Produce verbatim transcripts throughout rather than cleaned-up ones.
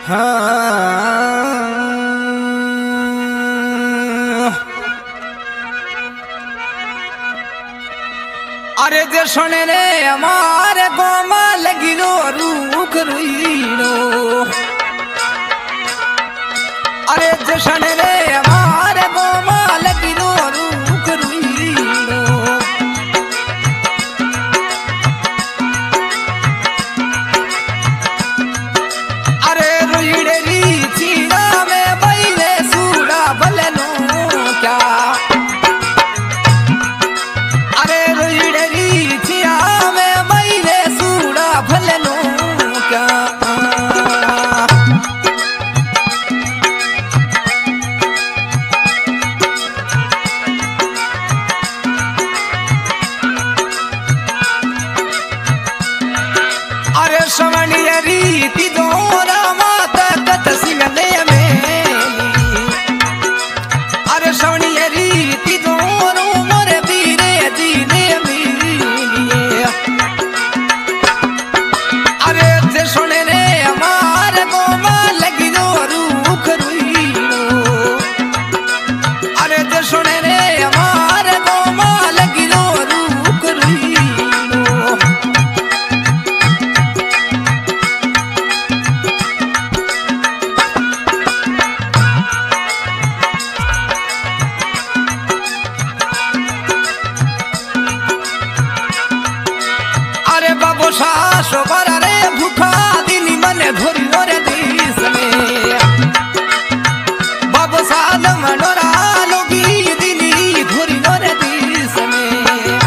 अरे जे सुने रे हमारे गोमा लगी रो रूख रुईनो। अरे जे सुने रे हमारे गोमा लगी रो रूख रुईनो। अरे रुईड़े री चीरा में बैले सूरा भलनो क्या। सवनिया रीति दोरा माता कत सिंह ने मेली। अरे सवनिया रीति दोरो मोरे बीरे जी ने मिली। अरे जे सुने रे हमारे गोमा लगी दो रूख रुईनो। अरे जे सुने रे हमारे गोमा लगी दो रूख रुईनो। सासो बरा रे भूखा दिनी मने घोरी रे देश में। बाबू साल मनोरा लोगी दिनी घोरी रे देश में।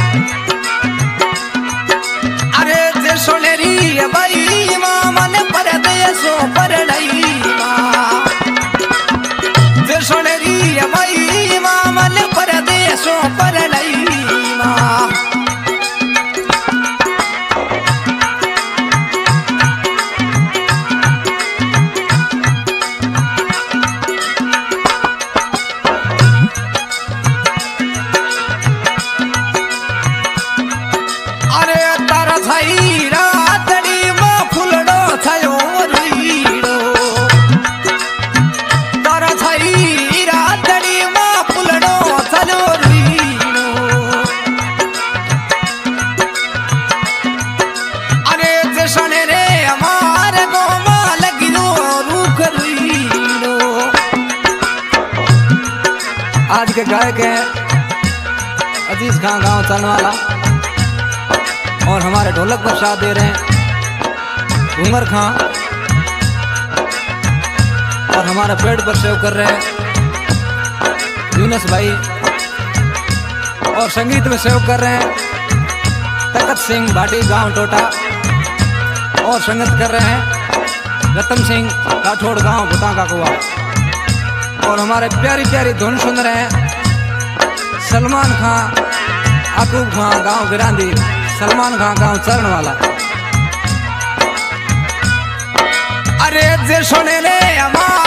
अरे जे सोनेरी बई माँ मन परदेशो पर नहीं माँ। जे सोनेरी बई माँ मन परदेशो पर नहीं माँ। आज के गायक हैं अजीज खां गांव चलने वाला और हमारे ढोलक पर साथ दे रहे हैं घूंगर खां और हमारे पेड़ पर सेव कर रहे हैं यूनुस भाई और संगीत में सेव कर रहे हैं तकत सिंह भाटी गांव टोटा और संगत कर रहे हैं रतन सिंह राठौड़ गांव भूटा का कुआ और हमारे प्यारी प्यारी धुन सुन रहे हैं सलमान खां अकूब खां गांव गिरांदी सलमान खां गांव चरण वाला। अरे जे सुने ले हमारे